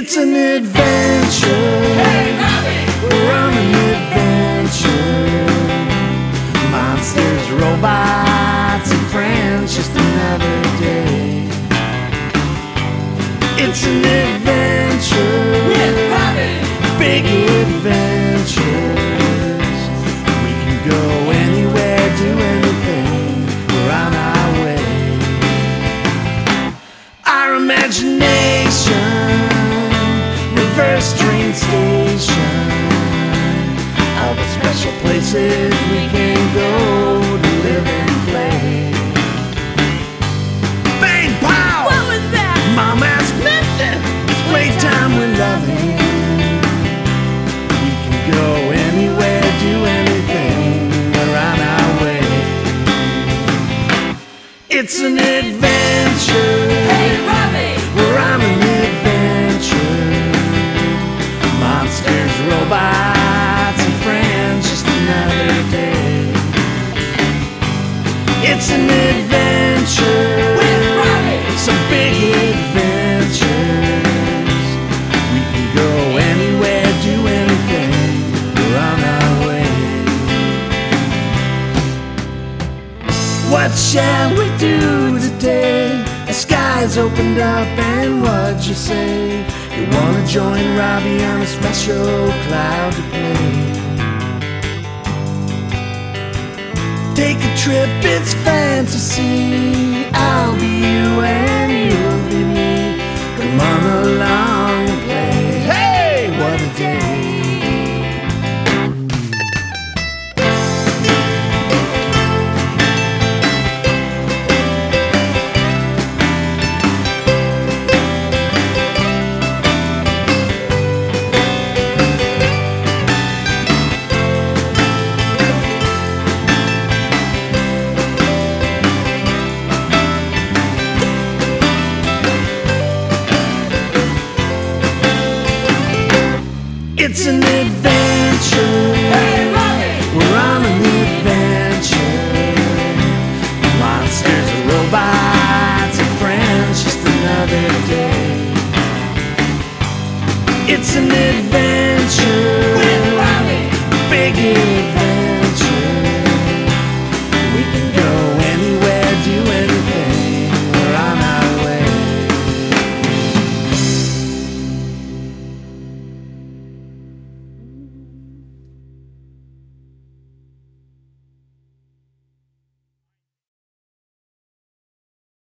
It's an adventure. Hey, Robbie! We're on an adventure. Monsters, robots, and friends, just another day. It's an adventure. With Robbie! Big adventures. We can go anywhere, do anything. We're on our way. Our imagination, reverse train station. All the special places we can go to live and play. Bang, pow! What was that? Mom asked nothing. It's playtime we're loving. We can go anywhere, do anything. We're on our way. It's an adventure. Hey, Robbie! We're on an adventure. Monsters, robots, and friends, just another day. It's an adventure. With Robbie! Some big adventures. We can go anywhere, do anything. We're on our way. What shall we do today? The sky's opened up, and what'd you say? You wanna join Robbie on a special cloud to play? Take a trip, it's fantasy. I'll be you and you'll be me. Come on along and play. Hey, what a day. It's an adventure. Hey, Robbie! We're on an adventure. Monsters, robots, and friends, just another day. It's an adventure.